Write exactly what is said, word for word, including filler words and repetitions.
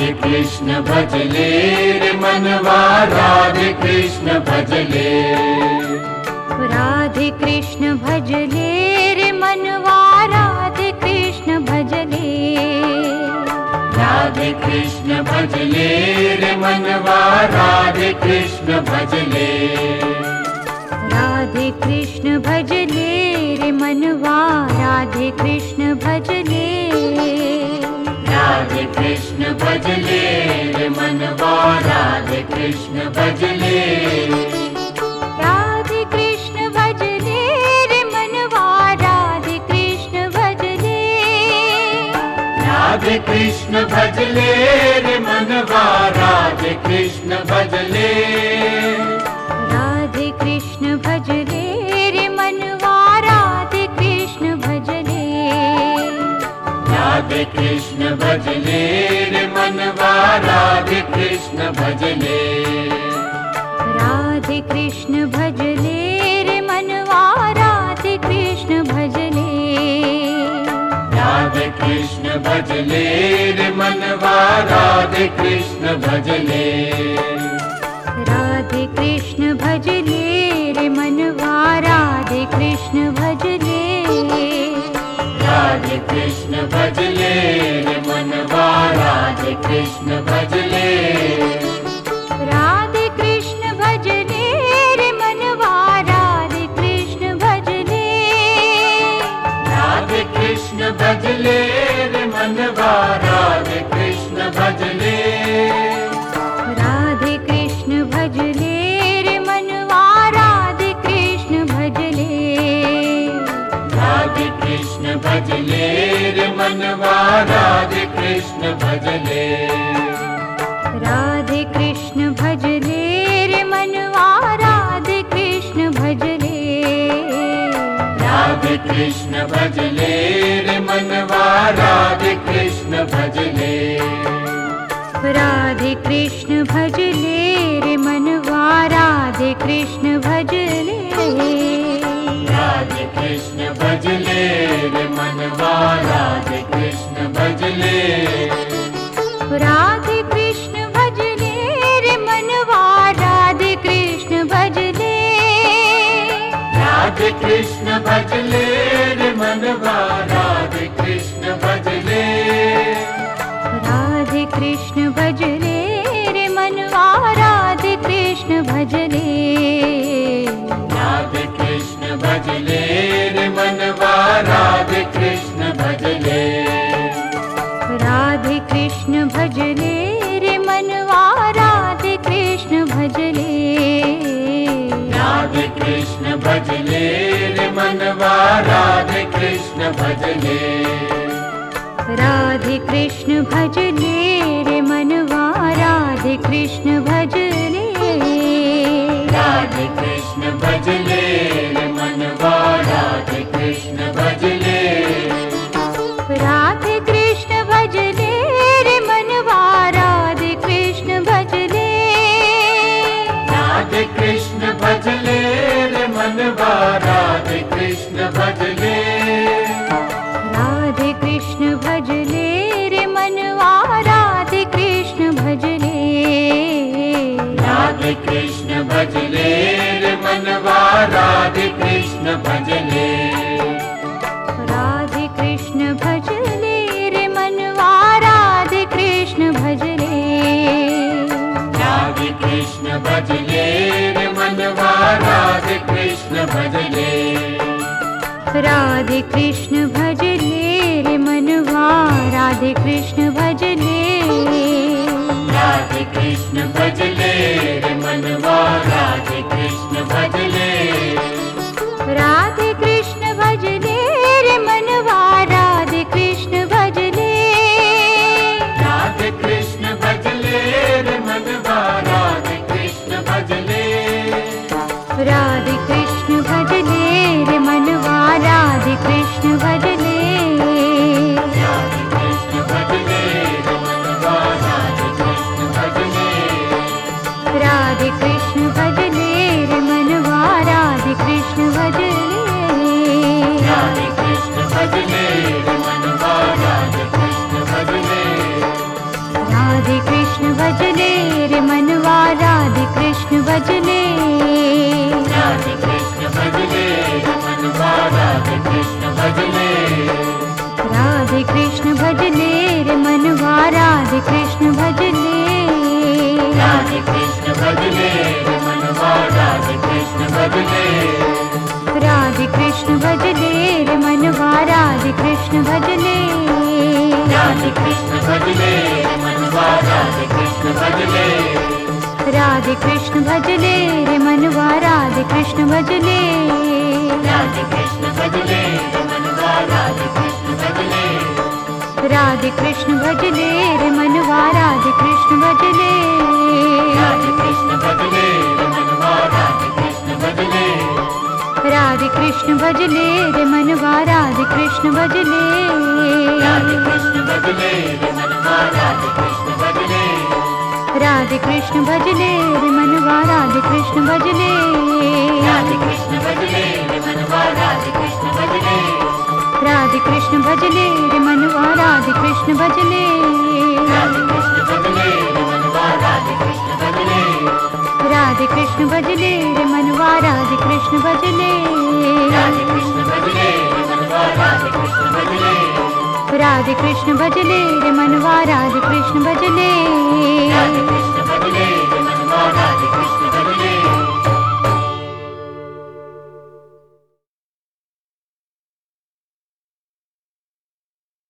राधे कृष्ण भजले रे मनवा राधे कृष्ण भजले। राधे कृष्ण भजले रे मनवा राधे कृष्ण भजले। राधे कृष्ण भजले रे मनवा राधे कृष्ण भजले। राधे कृष्ण भजले रे मनवा राधे कृष्ण भजले। राधे कृष्ण भजले रे मनवा राधे कृष्ण भजले। राधे कृष्ण भजले रे मनवा राधे कृष्ण भजले। राधे कृष्ण भजले रे मनवा राधे कृष्ण भजले। राधे कृष्ण भजले रे मनवा राधे कृष्ण भजले। राधे कृष्ण भजले रे मनवा राधे कृष्ण भजले। राधे कृष्ण भजले रे मनवा राधे कृष्ण भजले। राधे कृष्ण भजले रे मनवा राधे कृष्ण भजले। राधे कृष्ण भजले रे मनवा राधे कृष्ण भजले। राधे कृष्ण भजले रे मनवा राधे कृष्ण भजले। राधे कृष्ण भजले रे मनवा राधे कृष्ण भजले। राधे कृष्ण भजले रे मनवा राधे कृष्ण भजले। राधे कृष्ण भजले रे मनवा राधे कृष्ण भजले। राधे कृष्ण भजले रे मनवा राधे कृष्ण भजले। राधे कृष्ण भजले रे मनवा राधे कृष्ण भजले। राधे कृष्ण भजले रे मनवा राधे कृष्ण भजले। राधे कृष्ण भजले रे मनवा राधे कृष्ण भजले। राधे कृष्ण भजले रे मनवा राधे कृष्ण भजले। राधे कृष्ण भजले रे मनवा राधे कृष्ण भजले। राधे कृष्ण भजले रे मनवा राधे कृष्ण भजले। राधे कृष्ण भजले रे मनवा राधे कृष्ण भजले। राधे कृष्ण भजले रे मनवा राधे कृष्ण भजले। राधे कृष्ण भजले रे मनवा राधे कृष्ण भजले। राधे कृष्ण भजले रे मनवा राधे कृष्ण भजले। राधे कृष्ण भजले रे मनवा राधे कृष्ण भजले। राधे कृष्ण भजले रे मनवा राधे कृष्ण भजले। राधे कृष्ण भजले रे मनवा राधे कृष्ण भजले। राधे कृष्ण भजले रे मनवा राधे कृष्ण भजले। राधे कृष्ण भजले रे मनवा राधे कृष्ण भजले। राधे कृष्ण भजले रे मनवा राधे कृष्ण भजले। राधे कृष्ण भजले रे मनवा राधे कृष्ण भजले। राधे कृष्ण भजले रे मनवा राधे कृष्ण भजले। राधे कृष्ण भजले रे मनवा राधे कृष्ण भजले। राधे कृष्ण भजले रे मनवा राधे कृष्ण भजले। राधे राधे कृष्ण भजले रे मनवा राधे कृष्ण भजले राधे कृष्ण भजले मनवा राधे कृष्ण भजले राधे कृष्ण भजले रे मनवा राधे कृष्ण भजले राधे कृष्ण भजले मनवा राधे कृष्ण भजले राधे कृष्ण भजले रे मनवा राधे कृष्ण भजले राधे कृष्ण भजले मनवा राधे कृष्ण भजले राधे कृष्ण भजले रे मनवा राधे कृष्ण भजले राधे कृष्ण भजले मनवा राधे कृष्ण भजले राधे कृष्ण भजले रे मनवा राधे कृष्ण भजले राधे कृष्ण भजले मनवा राधे कृष्ण भजले राधे कृष्ण भजले रे मनवा राधे कृष्ण भजले राधे कृष्ण भजले मनवा राधे कृष्ण भजले राधे कृष्ण भजले रे मनवा राधे कृष्ण भजले राधे कृष्ण भजले मनवा राधे कृष्ण भजले राधे कृष्ण भजले रे मनवा राधे कृष्ण भजले राधे कृष्ण भजले मनवा राधे कृष्ण भजले राधे कृष्ण भजले रे मनवा राधे कृष्ण भजले राधे कृष्ण भजले मनवा राधे कृष्ण भजले राधे कृष्ण भजले रे मनवा राधे कृष्ण भजले